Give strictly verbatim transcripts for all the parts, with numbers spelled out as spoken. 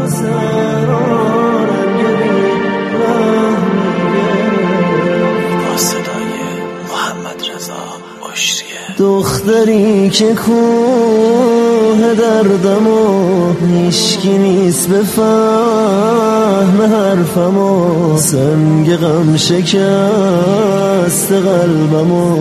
دختری که کوه دردم و هیشکی نیست به فهم حرفم و سنگ غم شکست قلبم و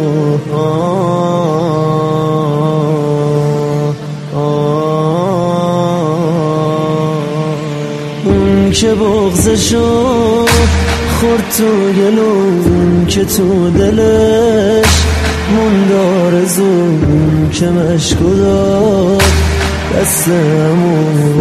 اون که بغضشو خورد تو گلون که تو دلش موند آرزون که مشکو داد دستمون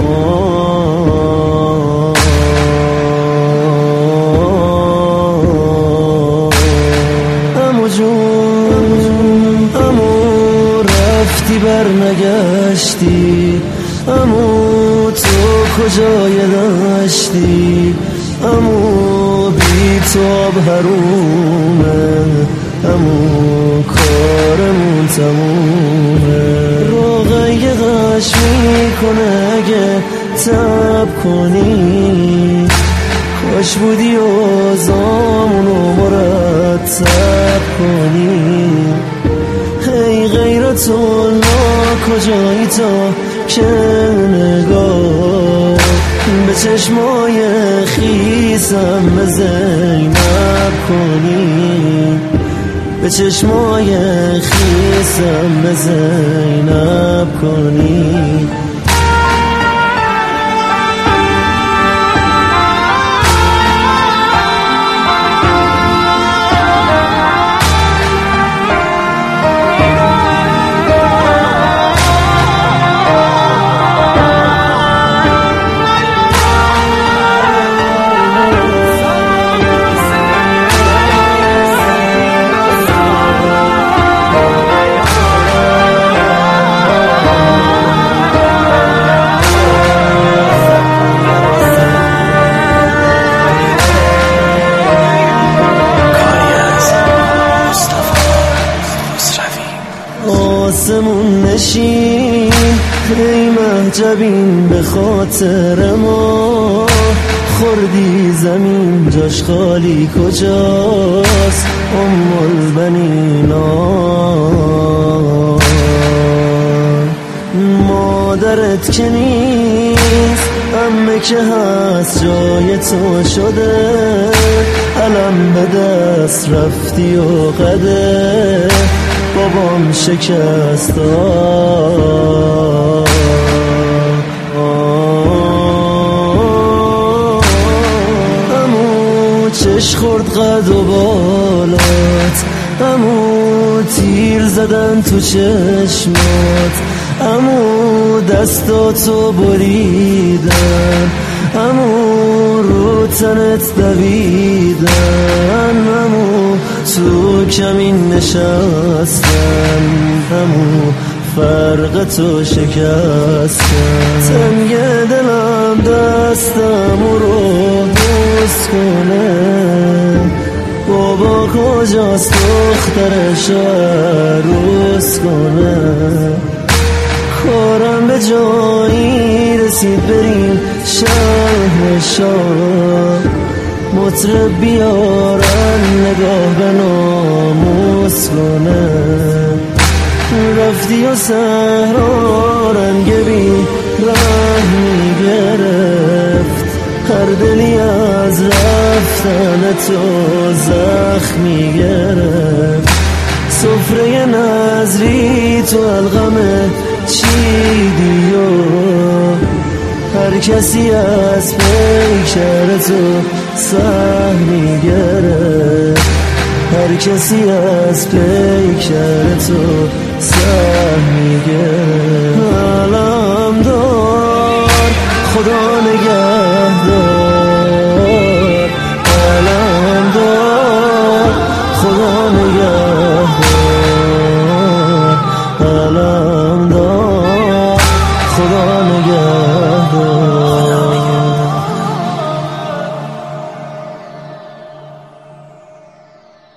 امو جون امو رفتی بر نگشتی امو تو کجای داشتی امو بی تو آب حرومه امو کارمون تمومه روغی غش میکنه اگه تب کنی کاش بودی اوزامونو مرتب کنی هی غیرت الله کجایی تا که نگاه به چشمای خیسم به زینب کنی به چشمای خیسم به زینب کنی آسمون نشین ای مهجبین به خاطر ما خوردی زمین جاش خالی کجاست ام البنینا مادرت که نیست عمه که هست جای تو شده علم به دست رفتی و قده بابام شکست امو چش خورد قد و بالات امو تیر زدن تو چشمات امو دستاتو بریدن امو رو تنت دویدن امو تو کمین نشستن امو فرق تو شکستن تنگ دلم دستمو رو بوس کنه بابا کجاست دخترش عروس کنه کارم به جایی رسید بریم شهر شاه مطرب بیارن نگاه به ناموس کنه رفتی و صحرا رنگ بی رنگ میگرفت هر دلی از رفتن تو زخمی گرفت سفره نظری تو الغمه چیدی و هر کسی از پیکر تو سهمی گرفت هر کسی از پیکر تو سهمی گرفت علم دار خدا نگه